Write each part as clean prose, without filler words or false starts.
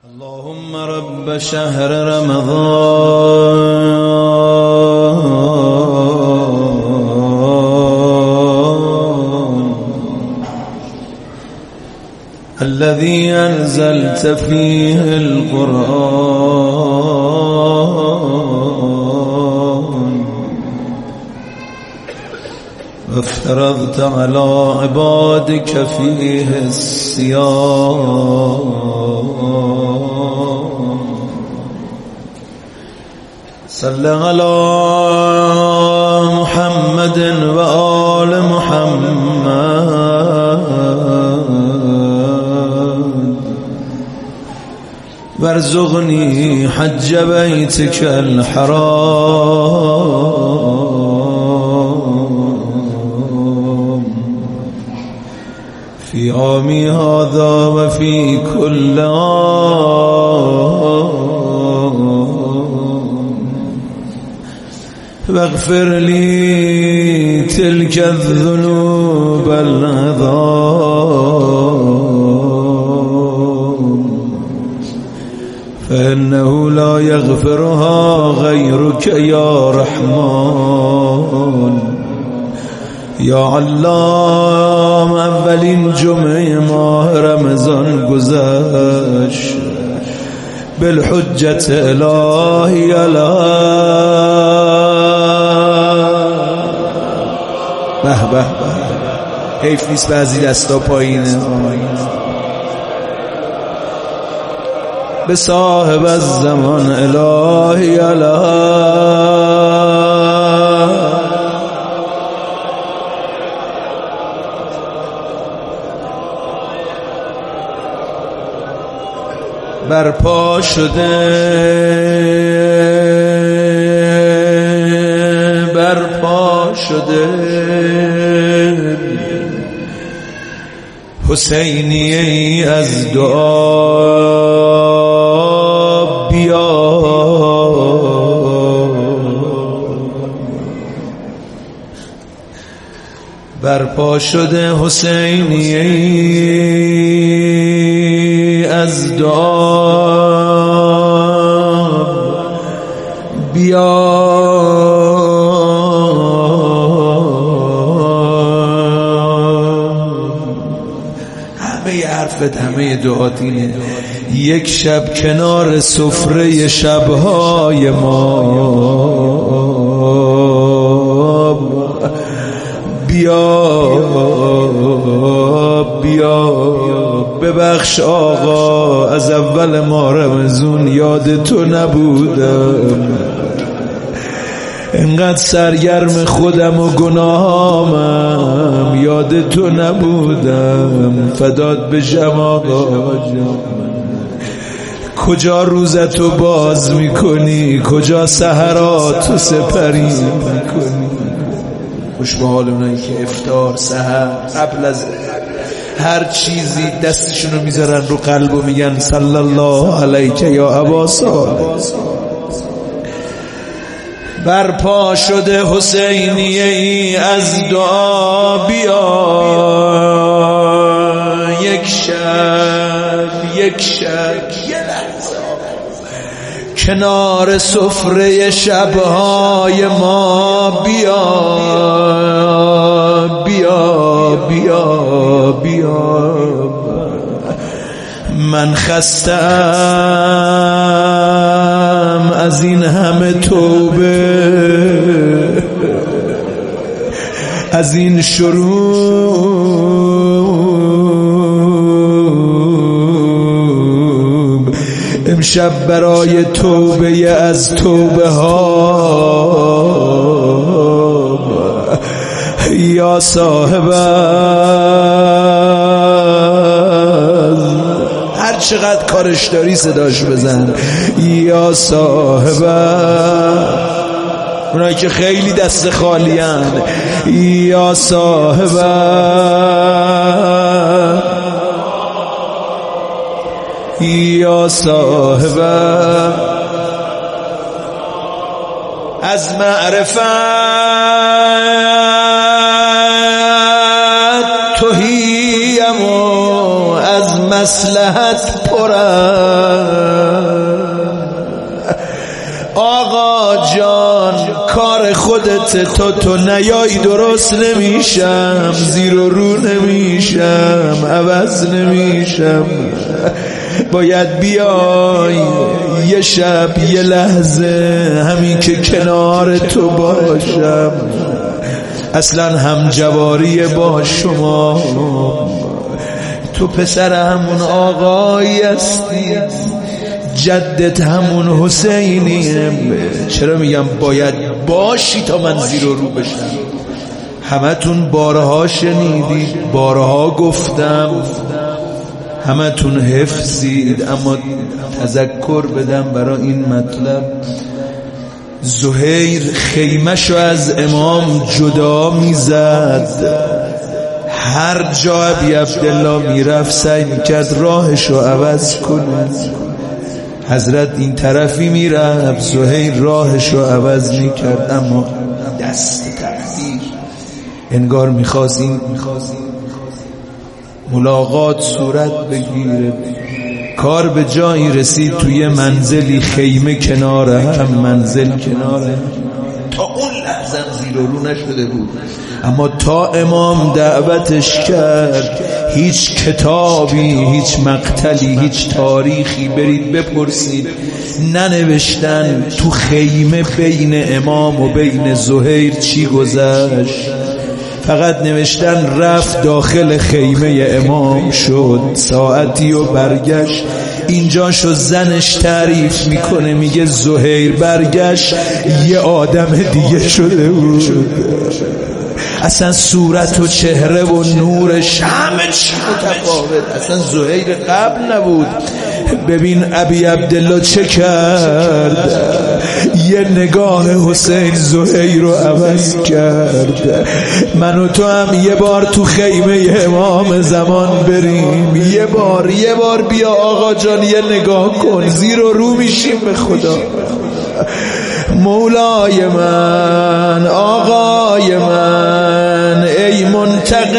اللهم رب شهر رمضان الذي أنزلت فيه القرآن وافترضت على عبادك فيه الصيام صل على محمد وآل محمد وارزقني حج بيتك الحرام في عامي هذا وفي كل عام واغفر لي تلك الذنوب العظام فإنه لا يغفرها غيرك يا رحمن يا علام. اولین جمعه ماه رمضان گذشت بالحجت الهی به به حیف نیست بعضی دستا پایینه. به صاحب الزمان الهی برپا شده حسینیه ای از دعا بیا برپا شده حسینیه ای از دعا بیا حرفت همه دعات اینه یک شب کنار سفره شبهای ما بیا بیا ببخش آقا از اول ماه رمضان یاد تو نبودم انقدر سرگرم خودم و گناهامم یاد تو نبودم فدات بشم آقا کجا روزتو باز میکنی کجا سحراتو سپری میکنی. خوش به حال اونایی که افطار سحر قبل از هر چیزی دستشونو میذارن رو قلب و میگن صلی الله علیک یا ابا صالح. برپا شده حسینیه ای از دعا بیا یک شب یه لحظه کنار سفره شبهای ما بیا بیا بیا بیا من خستم از این همه توبه از این شروع امشب برای توبه از توبه ها یا صاحب هر چقدر کارش داری صداش بزن یا صاحب اونایی که خیلی دست خالی هن یا صاحب یا صاحب از معرفت توهیم و از مصلحت پرم جان کار خودت، تا تو نیایی درست نمیشم، زیر و رو نمیشم، عوض نمیشم. باید بیای یه شب یه لحظه همین که کنار تو باشم. اصلا هم جواری با شما، تو پسر همون آقایی هستی، جدت همون حسینیم. چرا میگم باید باشی تا من زیر و رو بشم؟ همتون بارها شنیدید، بارها گفتم، همتون حفظید، اما تذکر بدم برای این مطلب. زهیر خیمه‌شو از امام جدا میزد، هر جا ابی عبدالله میرفت سعی میکرد راهشو عوض کنه. حضرت این طرفی میرفت، زهیر راهشو عوض میکرد، اما دست تقدیر انگار میخواست این ملاقات صورت بگیره. کار به جایی رسید، توی منزلی خیمه کناره هم، منزل کناره، تا اون لحظه زیر و رو نشده بود. اما تا امام دعوتش کرد، هیچ کتابی، هیچ مقتلی، هیچ تاریخی برید بپرسید ننوشتن تو خیمه بین امام و بین زهیر چی گذشت. فقط نوشتن رفت داخل خیمه امام شد، ساعتی و برگشت. اینجا شو زنش تعریف میکنه، میگه زهیر برگشت یه آدم دیگه شده بود. اصلا صورت و چهره و نورش همه چی متفاوت، اصلا زهیر قبل نبود. ببین ابی عبدالله چه کرد، یه نگاه حسین زهیر رو عوض کرد. من و تو هم یه بار تو خیمه امام زمان بریم، یه بار بیا آقا جان یه نگاه کن، زیر و رو میشیم به خدا. مولای من، آقای من، ای منتقم،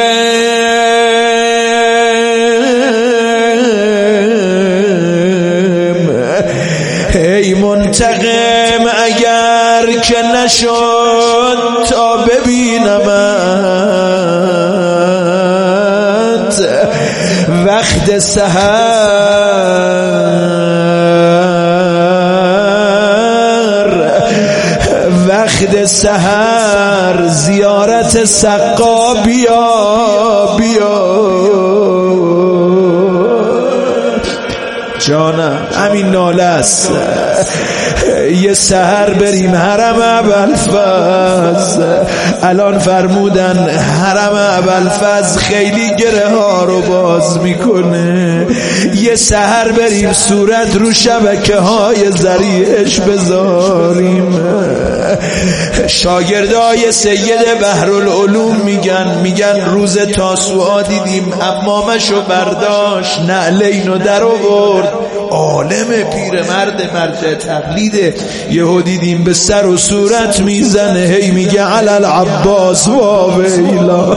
ای منتقم، اگر که نشد تا ببینمت وقت سحر زیارت سقا بیا جانم. همین ناله است. یه سحر بریم حرم ابوالفضل. الان فرمودن حرم ابوالفضل خیلی گره ها رو باز میکنه. یه سحر بریم صورت رو شبکه های ذریعش بذاریم. شاگردای سید بحرالعلوم میگن روز تاسوعا دیدیم امامشو برداشت، نعلینو در آورد. عالم پیرمرد مرجع تقلیده. یهو دیدیم به سر و صورت میزنه، هی میگه علی العباس و ویلا.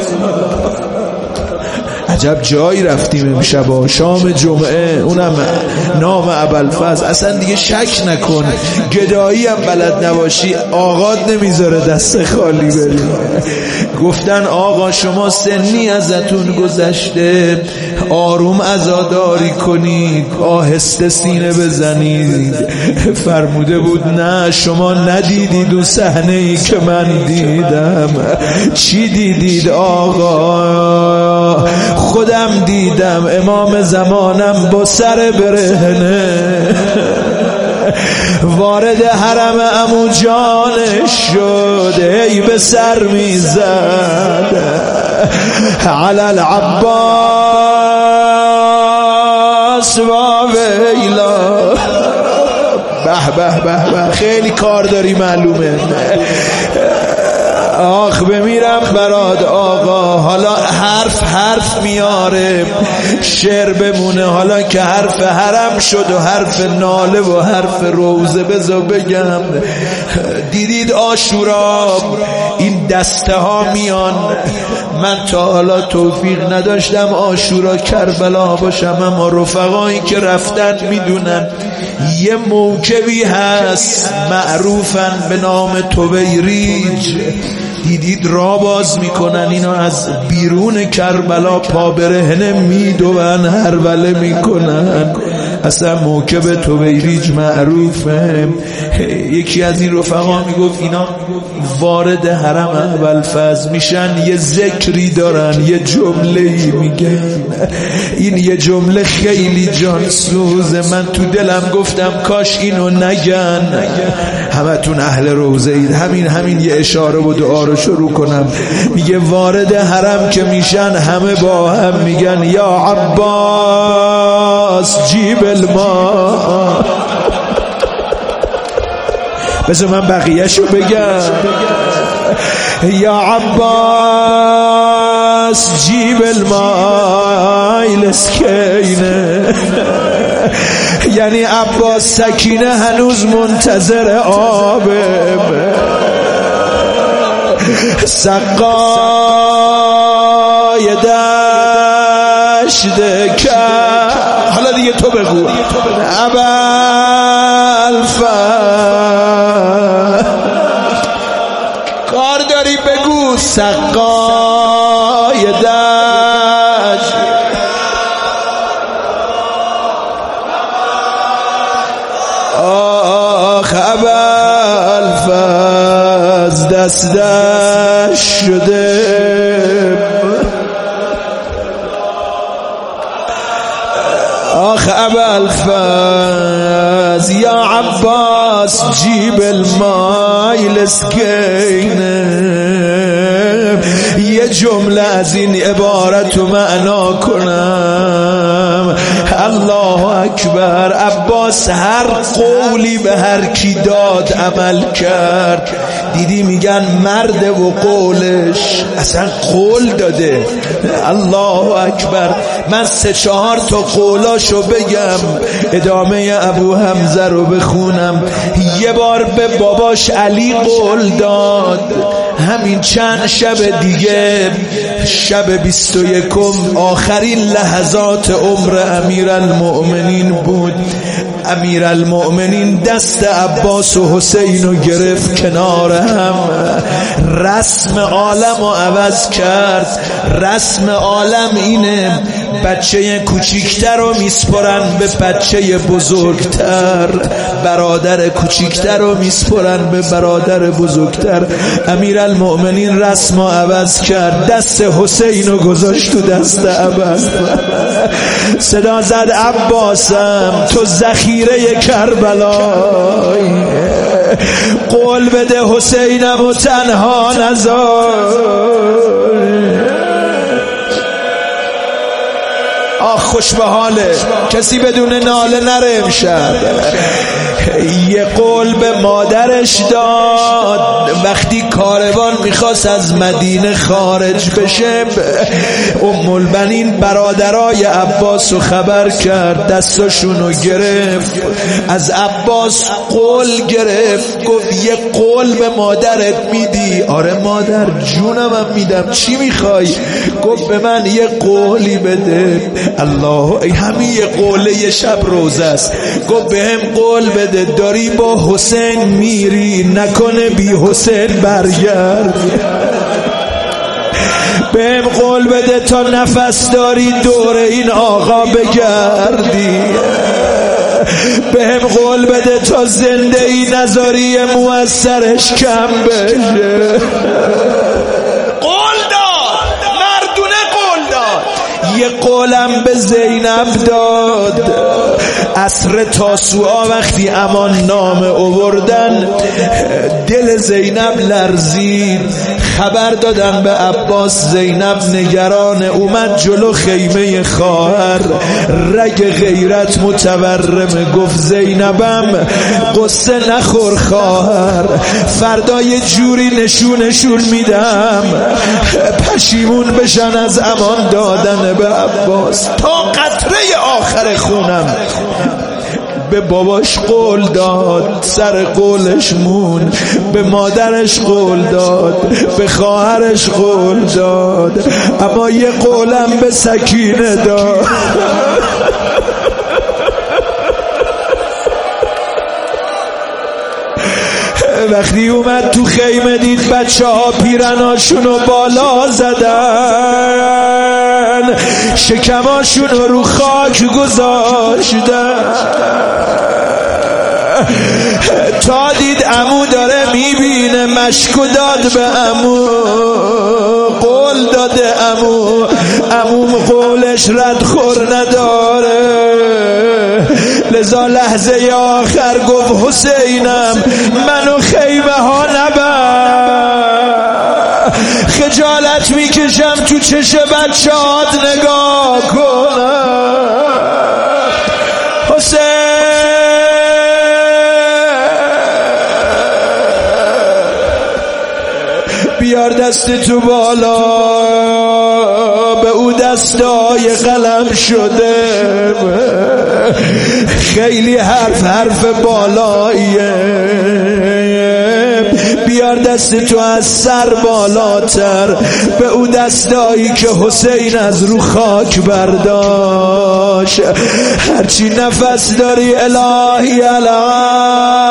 عجب جایی رفتیم امشب، شام جمعه، اونم نام ابوالفضل. اصلا دیگه شک نکن گدایی هم بلد نباشی آقات نمیذاره دست خالی بریم. گفتن آقا شما سنی ازتون گذشته، آروم عزاداری کنید، آهسته سینه بزنید. فرموده بود نه شما ندیدید اون صحنه‌ای که من دیدم. چی دیدید آقا؟ خودم دیدم امام زمانم با سر برهنه وارد حرم عمو جانش شد، ای به سر میزد علی العباس و ویلا. به به به به، خیلی کار داری معلومه. آخ بمیرم برات آقا. حالا حرف میاره، شعر بمونه. حالا که حرف حرم شد و حرف ناله و حرف روزه، بذار بگم دیدید عاشورا این دسته ها میان. من تا حالا توفیق نداشتم عاشورا کربلا باشم، اما رفقایی که رفتن میدونن یه موکبی هست معروفن به نام تویریج، دیدید را باز میکنن اینا از بیرون کربلا پا برهنه میدون هروله میکنن. اصلا موکب تویریج معروفه. یکی از این رفقا میگفت اینا وارد حرم ابوالفضل میشن یه ذکری دارن، یه جمله‌ای میگن، این یه جمله خیلی جان سوزه. من تو دلم گفتم کاش اینو نگن. همتون اهل روزه اید، همین یه اشاره و دعا رو شروع کنم. میگه وارد حرم که میشن همه با هم میگن یا عباس جیب الماء. بذار من بقیه‌شو بگم. یا عباس جیب الماء الاسکینه، یعنی عباس سکینه هنوز منتظر آبه. سقای دشت که حالا دیگه تو بگو ابوالفضل کار داری بگو. سقای دشت آخ ابوالفضل دست شده. آخ ابوالفضل یا عباس جیب الماء الاسکینه. یه جمله از این عبارت رو معنا کنم. الله اکبر. عباس هر قولی به هر کی داد عمل کرد. دیدی میگن مرد و قولش، اصلا قول داده. الله اکبر. من 3-4 تا قولاشو بگم، ادامه ابو حمزه رو بخونم. یه بار به باباش علی قول داد، همین چند شب دیگه، شب 21 آخرین لحظات عمر امیرالمؤمنین بود. امیرالمؤمنین دست عباس و حسین رو گرفت کنار هم. رسم عالم رو عوض کرد. رسم عالم اینه بچه کوچیکتر رو میسپرن به بچه بزرگتر، برادر کوچیکتر رو میسپرن به برادر بزرگتر. امیرالمؤمنین رسم رو عوض کرد، دست حسین رو گذاشت تو دست عباس. صدا زد عباسم تو ذخیره کربلای، قول بده حسینم و تنها نذار. آخ خوش به حاله، کسی بدون ناله نره امشب. یه قول به مادرش داد وقتی کاروان میخواست از مدینه خارج بشه. ام البنین برادرای عباس رو خبر کرد، دستاشونو گرفت، از عباس قول گرفت. گفت یه قول به مادرت میدی؟ آره مادر جونمم میدم، چی میخوای؟ گفت به من یه قولی بده. الله، همین یه قوله یه شب روزه است. گفت به هم قول بده داری با حسین میری، نکنه بی حسین برگرد. بهم قول بده تا نفس داری دور این آقا بگردی. بهم قول بده تا زنده ای نذاری موثرش کم بشه. قول داد، مردونه قول داد. یه قولم به زینب داد. عصر تاسوعا وقتی امان نامه آوردن، دل زینب لرزید. خبر دادن به عباس، زینب نگران اومد جلو خیمه خواهر، رگ غیرت متورمه. گفت زینبم قصه نخور خواهر، فردا یه جوری نشونشون میدم پشیمون بشن از امان دادن به عباس. تا قطره آخر خونم به باباش قول داد، سر قولش مون. به مادرش قول داد، به خواهرش قول داد، اما یه قولم به سکینه داد. وقتی اومد تو خیمه دید بچه ها پیرناشونو بالا زدن، شکماشونو رو خاک گذاشتن، تا دید عمو داره میبینه مشکو داد به عمو، قول داده عمو، عمو قولش ردخور نداره. لذا لحظه آخر گفت حسینم منو خیمه ها نبر، خجالت میکشم تو چش بچه‌هات نگاه کنم. حسین بیار دست تو بالا، به او دستای قلم شده، خیلی حرف بالاییه، بیار دست تو از سر بالاتر، به او دستایی که حسین از رو خاک برداشت. هرچی نفس داری الهی الان